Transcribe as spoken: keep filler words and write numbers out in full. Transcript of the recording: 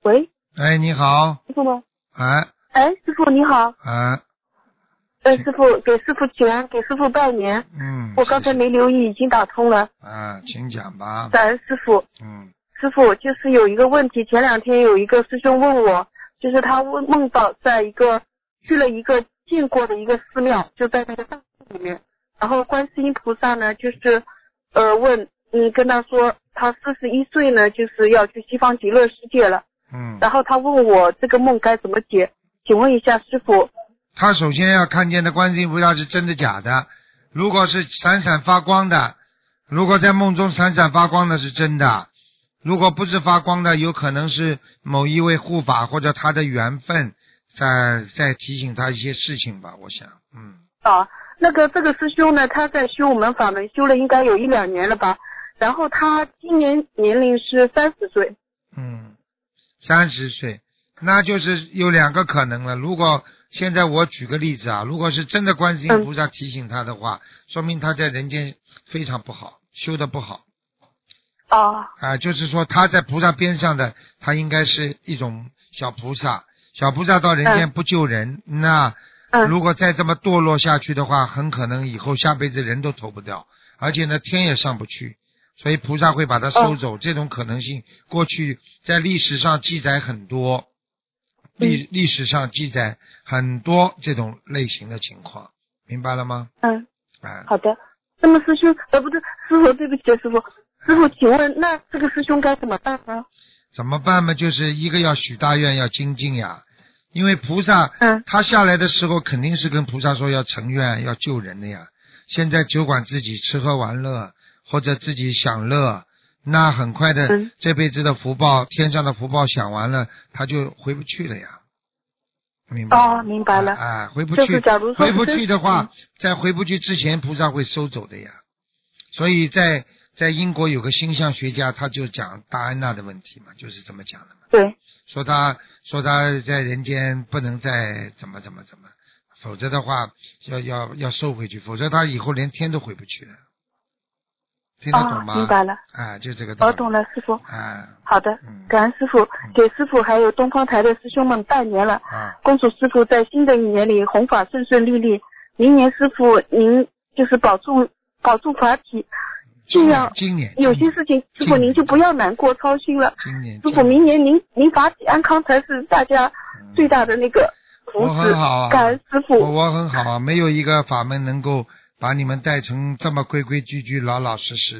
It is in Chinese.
喂， 哎，你好。 师傅吗？ 哎。 哎，师傅你好。 哎。 呃，师傅给师傅请安，给师傅拜年。 嗯。 我刚才没留意，已经打通了。 啊，请讲吧。 感恩师傅。 嗯。 师傅就是有一个问题，前两天有一个师兄问我，就是他问梦到在一个去了一个见过的一个寺庙，就在那个大寺里面，然后观世音菩萨呢就是呃问嗯跟他说他四十一岁呢就是要去西方极乐世界了。 嗯。 然后他问我这个梦该怎么解，请问一下师傅。 他首先要看见的观世音菩萨是真的假的，如果是闪闪发光的，如果在梦中闪闪发光的是真的，如果不是发光的，有可能是某一位护法或者他的缘分在在提醒他一些事情吧，我想。嗯。 啊，那个这个师兄呢，他在修我们法门修了应该有一两年了吧，然后他今年年龄是三十岁。 嗯，三十岁，那就是有两个可能了。如果现在我举个例子啊，如果是真的观世音菩萨提醒他的话，嗯、说明他在人间非常不好，修得不好。 啊。 啊，就是说他在菩萨边上的，他应该是一种小菩萨，小菩萨到人间不救人，嗯、那如果再这么堕落下去的话，很可能以后下辈子人都投不掉，而且呢天也上不去，所以菩萨会把他收走。哦、这种可能性，过去在历史上记载很多。历历史上记载很多这种类型的情况，明白了吗？ 嗯， 哎， 好的。那么师兄，呃，不对，师傅，对不起，师傅，师傅，请问那这个师兄该怎么办呢？ 怎么办嘛？就是一个要许大愿，要精进呀。因为菩萨， 嗯， 他下来的时候肯定是跟菩萨说要成愿，要救人的呀。现在只管自己吃喝玩乐，或者自己享乐。那很快的， 嗯、 这辈子的福报，天上的福报享完了，他就回不去了呀，明白吗？ 哦，明白了。 哎、啊啊，回不去， 假如说回不去的话， 嗯、 在回不去之前，菩萨会收走的呀。所以在在英国有个星象学家，他就讲大安娜的问题嘛，就是这么讲的嘛。 对。 说他说他在人间不能再怎么怎么怎么，否则的话要要要收回去，否则他以后连天都回不去了。听得懂吗？ 哦、明白了。 哎，就这个道理。 我懂了，师傅。 哎。 好的， 嗯、 感恩师傅，嗯、给师傅还有东方台的师兄们拜年了。 啊。 恭祝师傅在新的一年里弘法顺顺利利。明年师傅您就是保重保重法体，尽量今年有些事情师傅您就不要难过操心了。 今年师傅明年您您法体安康才是大家最大的那个福祉。 我很好啊， 感恩师傅。 我我很好啊，没有一个法门能够把你们带成这么规规矩矩、老老实实。